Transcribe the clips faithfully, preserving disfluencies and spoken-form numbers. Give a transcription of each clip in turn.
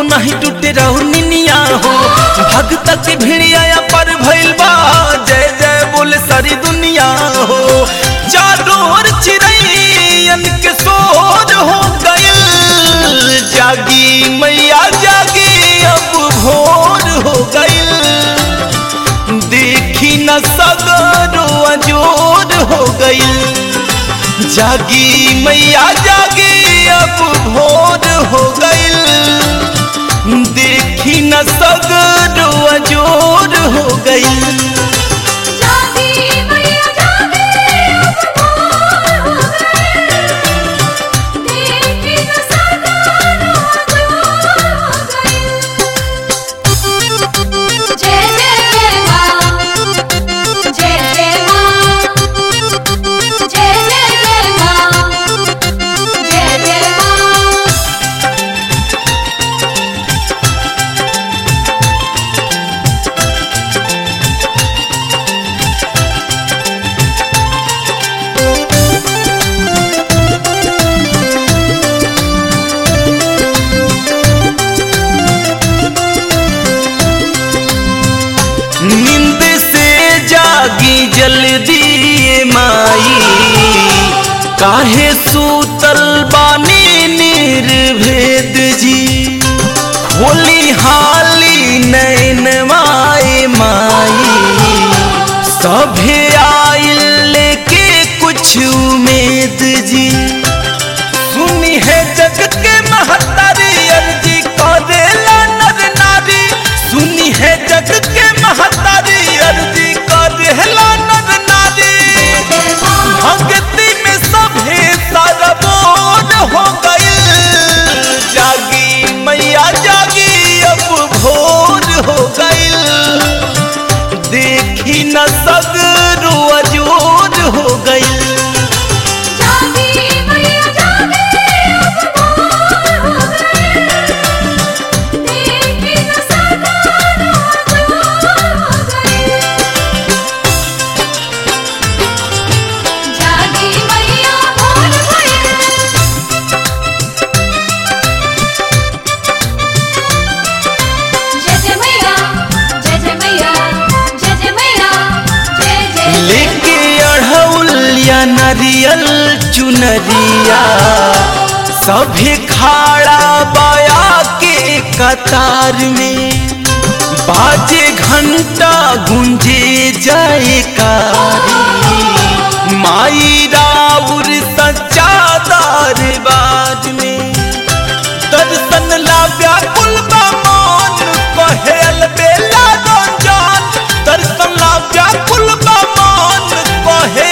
नहीं टूटे रहू निनिया हो। भगत के भिड़िया पर भइल बा जय जय बोले सारी दुनिया हो। चारों ओर चिड़ैयन के शोर हो गइल, जागी मैया जागी अब भोर हो गइल। देखी न सगरो अजोर हो गइल, जागी मैया जागी अब भोर हो गइल। देखी न सगरो अजोर हो गइल। नींद से जागी जल्दी माई, काहे सूतल बानी निर्भेद जी। खोली हाली नैनवाए माई, सभे आइल लेके कुछ उम्मीद जी। सुनी है जग के महतारी अर्जी करेला नर नारी। सुनी है जग के महतारी अर्जी करेला नर नारी। भक्ति में सभे सरबोर हो गइल, जागी मैया जागी अब भोर हो गइल। देखी न सगरो अजोर हो गइल। नारियल चुनरिया सभी खाड़ा बाया के कतार में। बाजे घंटा गुंजे जाए कारी, माई राउर सच्चा दरबार में। दर्शन ला व्याकुल बा मन कहे अलबेला रंजन। दर्शन ला व्याकुल बा मन कहे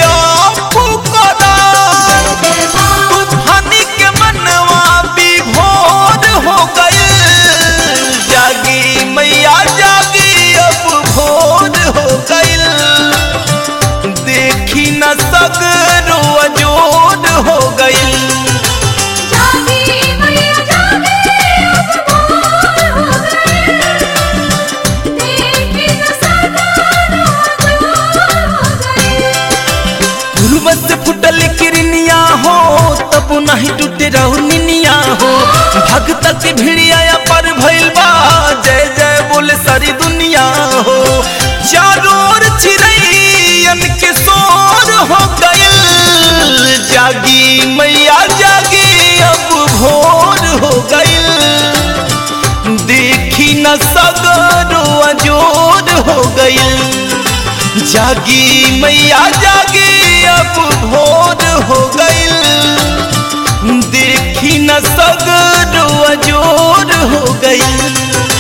तूफानी के मनवा विभोर हो गइल, जागी मैया जागी अब भोर हो गइल। देखी न सगरो अजोर हो गइल। फुटल किरनिया हो तब नहीं टूटे रहू निनिया हो। भगत के भिड़िया पर भइल बा जय जय बोले सारी दुनिया हो। चारों ओर चिड़ैयन के शोर हो गइल, जागी मैया जागी अब भोर हो गइल। देखी न सगरो अजोर हो गइल, जागी मैया जागी अब भोर हो गइल। देखी न सगरो अजोर हो गइल।